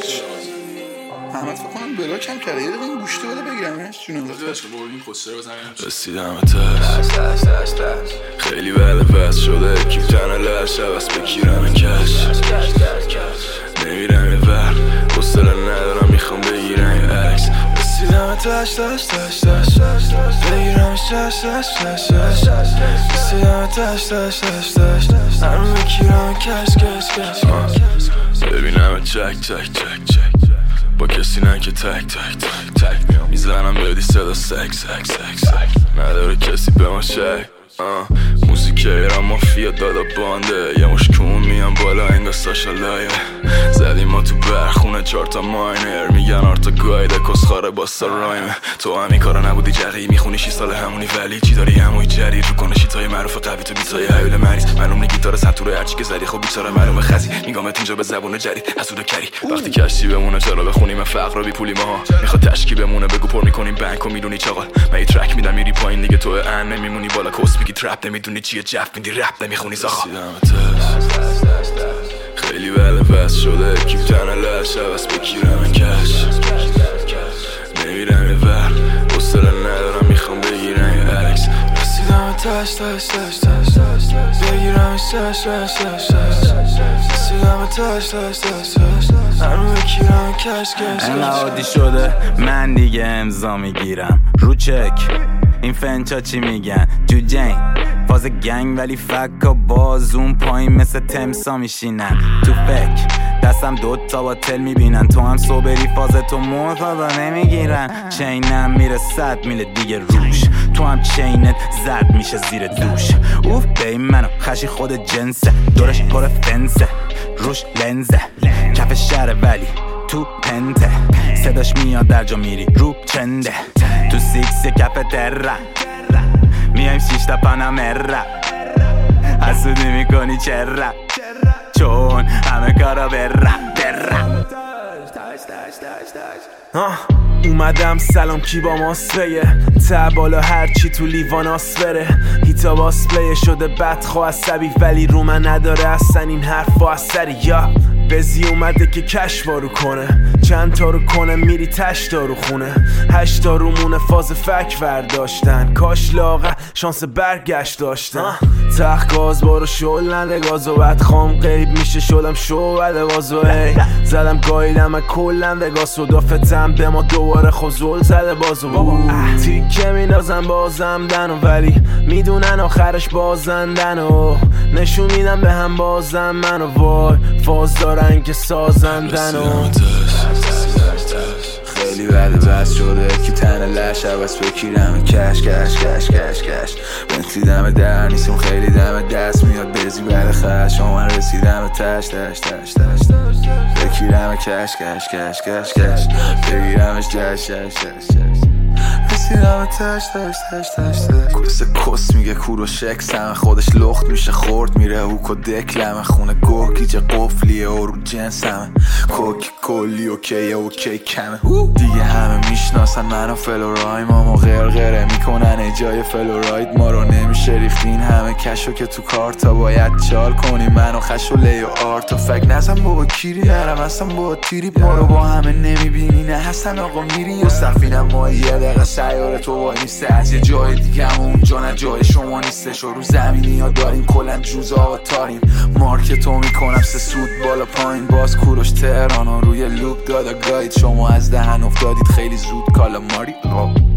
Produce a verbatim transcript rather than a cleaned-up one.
کش. احمد فکر کنم بلاک هم کرده. یه دقیقه این گوشته بده بگیرمش جونم داداش بردیم خسرو بزنیم. رسیدم تش خیلی بعد بس شده کیف تنه لش عوض بگیرم کش. نمیرم یه ور حوصله ندارم میخوام بگیرم یه عکس. رسیدم تش تش تش تش بگیرم شش شش شش رسیدم تش تش تش تش هم بگیرم کش کش کش. ببینم چک چک چک چک با کسی نه که تک تک تک تک میام میزنم بدی صدا سک سک سک سک نداره کسی به ما شک. موزیک ایران مافیا دادا بانده یه مشکون میان بالا انگا ساشا لایه زدیم ما تو برخونه چارتا ماینر میگن آرتا گایده کسخاره باستا رایمه. تو همی کارا نبودی جقیی میخونی شی سال همونی ولی چی داری هموی جریر رو کنه شیتای معروف قوی تو بیتای حیول مریض معلوم نی گیتار سنتوره هرچی که زدی خب بیچاره معلومه خزی میگامت اینجا به زبون جدید حسود کری وقتی کشتی بمونه چرا بخونیم فقر رو بی پولی ماها میخواد تشکی بمونه بگو پر میکنیم بانک و میدونی چاقال من یه ترک میدم میری پایین دیگه تو ان نمیمونی بالا کس میگی ترپ نمیدونی چیه جف میدی رپ نمیخونی ساخا. خیلی بله بس شده کیف تنه لش عوض بگیرم کش. نمیرم یه ور حوصله ندارم میخوام بگیرم یه عکس. رسیدم تش تش تش تش بگیرم شش شش شش رسیدم تش تش تش تش هم بگیرم کش کش. انقدر عادی شده من دیگه امضا میگیرم رو چک. این فنچا چی میگن جو جین فاز گنگ ولی فکا باز اون پایین مثل تمسا میشینن تو فکر دستم دوتا با تل میبینن تو هم صبری فاز تو مرتضا نمیگیرن. چینم میره صد میله دیگه روش تو هم چینت زد میشه زیر دوش. اوف بی منو خشی خود جنسه دورش پر فنسه روش لنزه کف شهر ولی تو پنته صداش میاد در جا میری رو چنده تو سیکس کف تره میایم شیشتا پانامرا حسودی میکنی چرا چون همه کارا برا برا. اومدم سلام کی با ماسفیه تا بالا هرچی تو لیوان آسفره هیتا باسپلیه شده بدخوا عصبی ولی رو من نداره اصلا این حرف و اثری یا بزی اومده که کش وارو کنه چند تا رو کنه میری تش دارو خونه هشتا رو مونه فاز فک ورداشتن کاش لاغه شانس برگشت داشتن تخت گاز بارو شل نده گازو بد خام قیب میشه شدم شو بده بازو هی زدم گایدم من کلم وگا صدافتم به ما دوباره خوزول زده بازو تیکه میندازم بازم دنو ولی میدونن آخرش بازندن و نشون میدم به هم بازم منو وای فاز دارن که سازندن و خیلی بعد بس شده که تنه لش عوض بگیرم کش کش کش کش کش بنتلی دم در نیستم خیلی دم دست میاد بزی بعد خش من رسیدم تش تش تش تش بگیرم کش کش کش کش کش بگیرمش جش جش جش رسیدم تش تش تش تش کس کس میگه کور و شکس همه خودش لخت میشه خورد میره هوک و دکلمه خونه گوه گیجه قفلیه و رو جنس همه کوک کلی اوکیه اوکی کمه دیگه همه میشناسن منو فلورایم ما غرغره میکنن ایجای فلوراید ما رو نمیشه ریختین همه کشو که تو کارتا باید چال کنیم منو خش و لی و آرتا فک نزم بابا کیری نرم هستم با تیری ما رو با همه نمیبینی نه هستن آقا میری و سفینم ما یه دقیقه سیاره تو وای نیسته از یه جای دیگه هم اونجا نه جای شما نیستش و رو زمینی ها داریم کلن جوزا و تاریم مارکتو میکنم سه سود بالا پایین باز کوروش تهران روی لوب دادا گاید شما از دهن افتادید خیلی زود کالا ماری